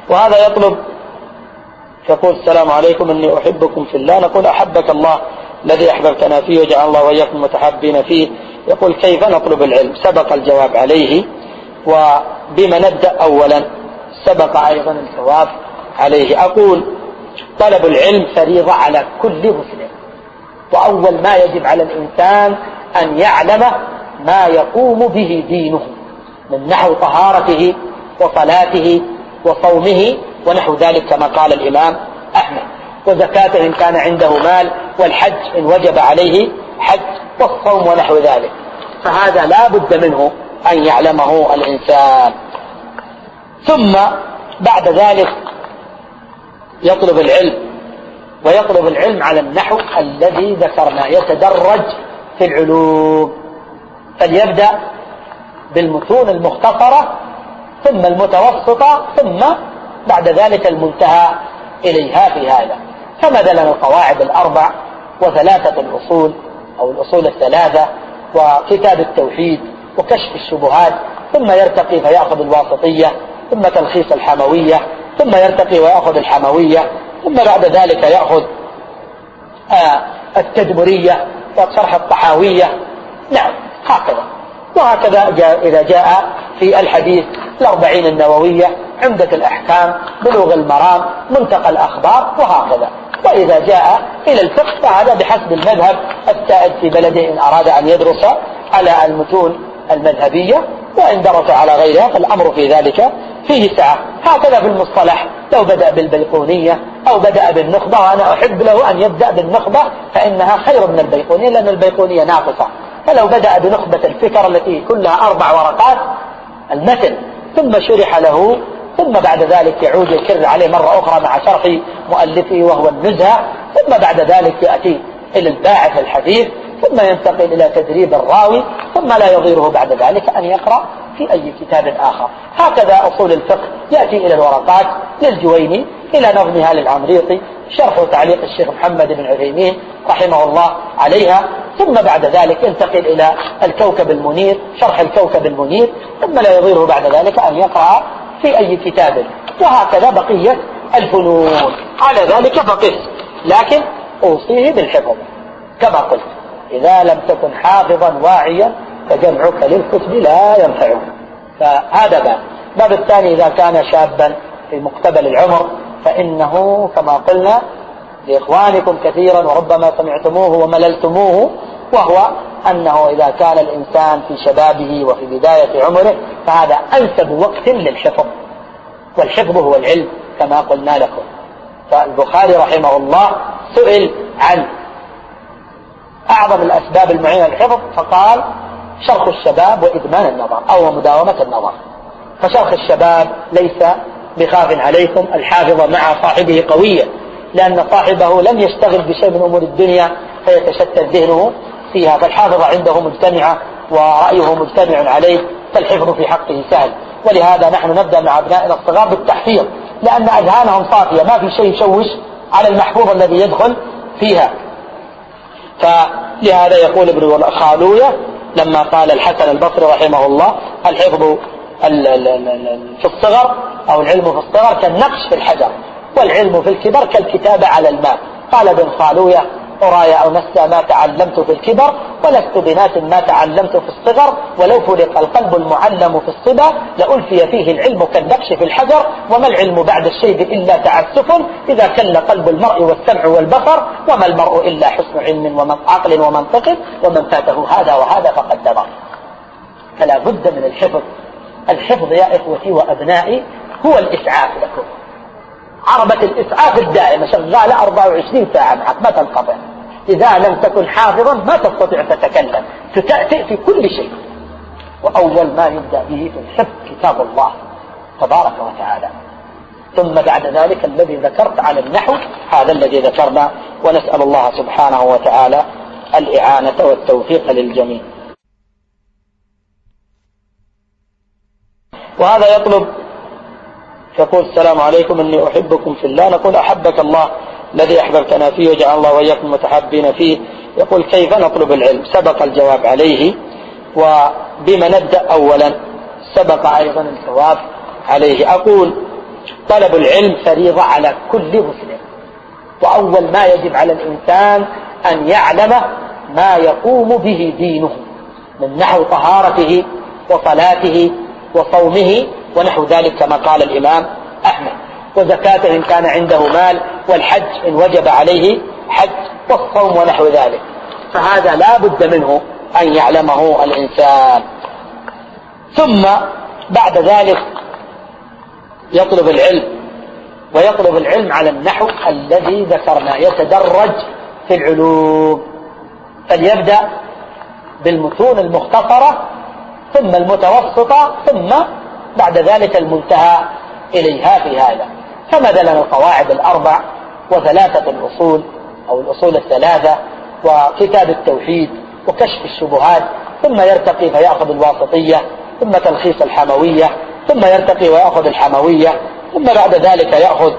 وهذا يطلب، يقول السلام عليكم إني أحبكم في الله. نقول أحبك الله الذي أحببتنا فيه وجعل الله وإياكم متحابين فيه. يقول كيف نطلب العلم؟ سبق الجواب عليه. وبما نبدأ أولا؟ سبق أيضا الجواب عليه. أقول طلب العلم فريضة على كل مسلم، وأول ما يجب على الإنسان أن يعلم ما يقوم به دينه من نحو طهارته وصلاته وصومه ونحو ذلك كما قال الإمام أحمد، وزكاته إن كان عنده مال، والحج إن وجب عليه حج، والصوم ونحو ذلك. فهذا لا بد منه أن يعلمه الإنسان. ثم بعد ذلك يطلب العلم، ويطلب العلم على النحو الذي ذكرنا، يتدرج في العلوم، فليبدأ بالمتون المختصرة ثم المتوسطة ثم بعد ذلك المنتهى إليها في هذا. فمثلا القواعد الأربع وثلاثة الأصول أو الأصول الثلاثة وكتاب التوحيد وكشف الشبهات، ثم يرتقي فيأخذ الواسطية، ثم تلخيص الحموية، ثم يرتقي ويأخذ الحموية، ثم بعد ذلك يأخذ التدمرية وشرح الطحاوية. نعم هكذا. وهكذا إذا جاء في الحديث 40 النووية، عمدة الأحكام، بلوغ المرام، منتقى الأخبار، وهكذا. وإذا جاء إلى الفقه فهذا بحسب المذهب السائد في بلده إن أراد أن يدرس على المتون المذهبية، وإن درس على غيرها فالأمر في ذلك فيه سعة. هكذا في المصطلح لو بدأ بالبيقونية أو بدأ بالنخبة، وأنا أحب له أن يبدأ بالنخبة فإنها خير من البيقونية لأن البيقونية ناقصة. فلو بدأ بنخبة الفكر التي كلها 4 ورقات المتن ثم شرح له، ثم بعد ذلك يعود يكرر عليه مرة أخرى مع شرح مؤلفه وهو النزهة، ثم بعد ذلك يأتي إلى الباعث الحديث، ثم ينتقل إلى تدريب الراوي، ثم لا يضيره بعد ذلك أن يقرأ في أي كتاب آخر. هكذا أصول الفقه يأتي إلى الورقات للجويني، إلى نظمها للعمريطي، شرح وتعليق الشيخ محمد بن عثيمين رحمه الله عليها، ثم بعد ذلك ينتقل إلى الكوكب المنير، شرح الكوكب المنير، ثم لا يضيره بعد ذلك أن يقرأ في أي كتاب. وهكذا بقية الفنون. على ذلك فقس، لكن أوصيه بالحفظ كما قلت، إذا لم تكن حافظا واعيا فجمعك للكتب لا ينفعك. فهذا باب الثاني إذا كان شابا في مقتبل العمر فإنه كما قلنا لإخوانكم كثيرا وربما سمعتموه ومللتموه، وهو أنه إذا كان الإنسان في شبابه وفي بداية عمره فهذا أنسب وقت للحفظ، والحفظ هو العلم كما قلنا لكم. فالبخاري رحمه الله سئل عن أعظم الأسباب المعينة للحفظ فقال شرخ الشباب وإدمان النظر أو مداومة النظر. فشرخ الشباب ليس بخاف عليكم، الحافظ مع صاحبه قوية، لأن صاحبه لم يشتغل بشيء من أمور الدنيا فيتشتت ذهنه فيها، فالحافظ عنده مجتمعة ورأيه مجتمع عليه، فالحفظ في حقه سهل. ولهذا نحن نبدأ مع أبنائنا الصغار بالتحفيظ، لأن أذهانهم صافية ما في شيء يشوش على المحفوظ الذي يدخل فيها. فلهذا يقول ابن خالوية لما قال الحسن البصري رحمه الله الحفظ في الصغر أو العلم في الصغر كالنقش في الحجر، والعلم في الكبر كالكتابة على الماء. قال ابن خالوية أرايا أو نسى ما تعلمت في الكبر، ولست بناس ما تعلمت في الصغر، ولو فرق القلب المعلم في الصبا لألفي فيه العلم كالنقش في الحجر، وما العلم بعد الشيب إلا تعسف إذا كل قلب المرء والسمع والبصر، وما المرء إلا حسن علم وعقل ومنطق، ومن فاته هذا وهذا فقد دبر. فلا بد من الحفظ. الحفظ يا إخوتي وأبنائي هو الإسعاف لكم، عربة الإسعاف الدائمة شغالة 24 ساعة معك ما تنقطع. إذا لم تكن حافظا ما تستطيع تتكلم، تتأتئ في كل شيء. وأول ما يبدأ به في الحفظ كتاب الله تبارك وتعالى، ثم بعد ذلك الذي ذكرت على النحو هذا الذي ذكرنا، ونسأل الله سبحانه وتعالى الإعانة والتوفيق للجميع. وهذا يطلب يقول السلام عليكم إني أحبكم في الله. نقول أحبك الله الذي أحببتنا فيه وجعل الله وإياكم متحابين فيه. يقول كيف نطلب العلم؟ سبق الجواب عليه. وبما نبدأ أولا؟ سبق أيضا الجواب عليه. أقول طلب العلم فريضة على كل مسلم، وأول ما يجب على الإنسان أن يعلم ما يقوم به دينه من نحو طهارته وصلاته وصومه ونحو ذلك كما قال الإمام أحمد، وزكاته إن كان عنده مال، والحج إن وجب عليه حج، والصوم ونحو ذلك. فهذا لا بد منه أن يعلمه الإنسان. ثم بعد ذلك يطلب العلم، ويطلب العلم على النحو الذي ذكرنا، يتدرج في العلوم، فليبدأ بالمتون المختصرة ثم المتوسطة ثم بعد ذلك المنتهى إليها في هذا. فمثلا القواعد الأربع وثلاثة الأصول أو الأصول الثلاثة وكتاب التوحيد وكشف الشبهات، ثم يرتقي فيأخذ الواسطية، ثم تلخيص الحموية، ثم يرتقي ويأخذ الحموية، ثم بعد ذلك يأخذ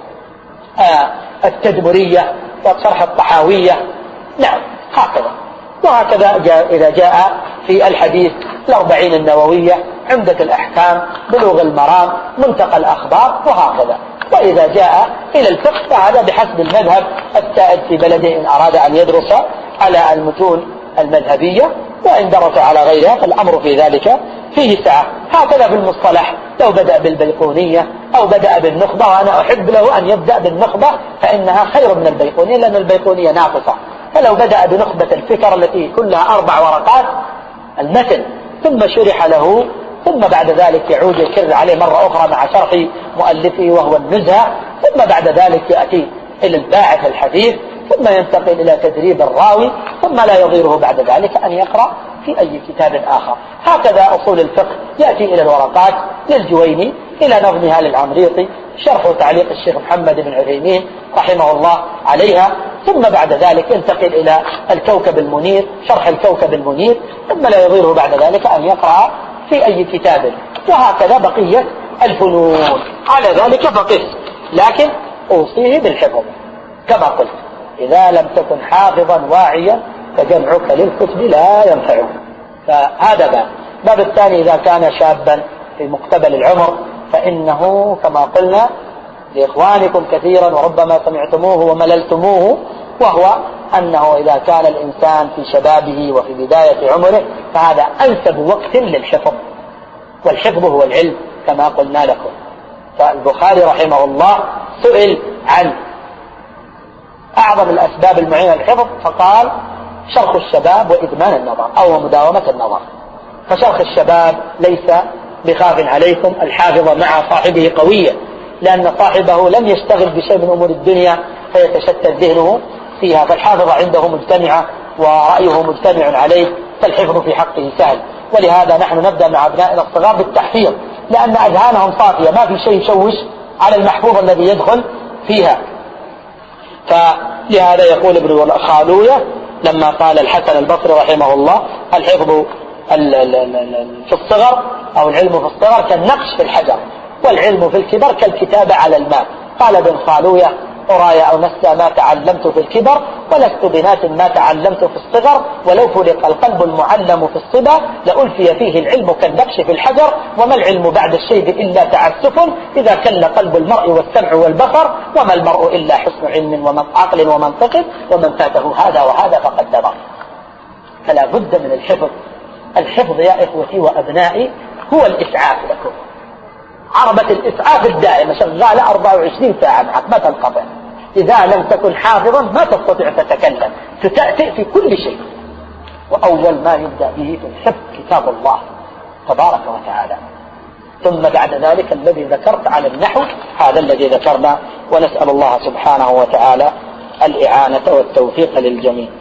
التدمرية وشرح الطحاوية. نعم هكذا. وهكذا إذا جاء في الحديث 40 النووية، عمدة الأحكام، بلوغ المرام، منتقى الأخبار، وهكذا. وإذا جاء إلى الفقه فهذا بحسب المذهب السائد في بلده إن أراد أن يدرس على المتون المذهبية، وإن درس على غيرها فالأمر في ذلك فيه سعة. هكذا في المصطلح لو بدأ بالبيقونية أو بدأ بالنخبة، وأنا أحب له أن يبدأ بالنخبة فإنها خير من البيقونية لأن البيقونية ناقصة. فلو بدأ بنخبة الفكر التي كلها 4 ورقات المتن ثم شرح له، ثم بعد ذلك يعود يكرر عليه مرة أخرى مع شرح مؤلفه وهو النزهة، ثم بعد ذلك يأتي إلى الباعث الحديث، ثم ينتقل إلى تدريب الراوي، ثم لا يضيره بعد ذلك أن يقرأ في أي كتاب آخر. هكذا أصول الفقه يأتي إلى الورقات للجويني، إلى نظمها للعمريطي، شرح وتعليق الشيخ محمد بن عثيمين رحمه الله عليها، ثم بعد ذلك ينتقل إلى الكوكب المنير، شرح الكوكب المنير، ثم لا يضيره بعد ذلك أن يقرأ في أي كتاب. وهكذا بقية الفنون. على ذلك فقس، لكن أوصيه بالحفظ كما قلت، إذا لم تكن حافظا واعيا فجمعك للكتب لا ينفعك. فهذا باب الثاني إذا كان شابا في مقتبل العمر، فإنه كما قلنا لإخوانكم كثيرا وربما سمعتموه ومللتموه، وهو أنه إذا كان الإنسان في شبابه وفي بداية عمره فهذا أنسب وقت للحفظ، والحفظ هو العلم كما قلنا لكم. فالبخاري رحمه الله سئل عن أعظم الأسباب المعينة للحفظ فقال شرخ الشباب وإدمان النظر أو مداومة النظر. فشرخ الشباب ليس بخاف عليكم، الحافظ مع صاحبه قوية، لأن صاحبه لم يشتغل بشيء من أمور الدنيا فيتشتت ذهنه فيها، فالحافظ عنده مجتمعة ورأيه مجتمع عليه، فالحفظ في حقه سهل. ولهذا نحن نبدأ مع أبنائنا الصغار بالتحفيظ، لأن أذهانهم صافية، ما في شيء يشوش على المحفوظ الذي يدخل فيها. فلهذا يقول ابن خالوية لما قال الحسن البصري رحمه الله الحفظ في الصغر أو العلم في الصغر كالنقش في الحجر، والعلم في الكبر كالكتابة على الماء. قال ابن خالوية أرايا أو نسى ما تعلمت في الكبر، ولست بناس ما تعلمت في الصغر، ولو فلق القلب المعلم في الصبا لألفي فيه العلم كالنقش في الحجر، وما العلم بعد الشيب إلا تعسف، إذا كل قلب المرء والسمع والبصر، وما المرء إلا حسن علم وعقل ومنطق، ومن فاته هذا وهذا فقد دبر. فلا بد من الحفظ. الحفظ يا إخوتي وأبنائي هو الإسعاف لكم، عربة الإسعاف الدائمة شغالة 24 ساعة معك ما تنقطع. إذا لم تكن حافظا ما تستطيع تتكلم، تتأتئ في كل شيء. وأول ما يبدأ به في الحفظ كتاب الله تبارك وتعالى، ثم بعد ذلك الذي ذكرت على النحو هذا الذي ذكرنا، ونسأل الله سبحانه وتعالى الإعانة والتوفيق للجميع.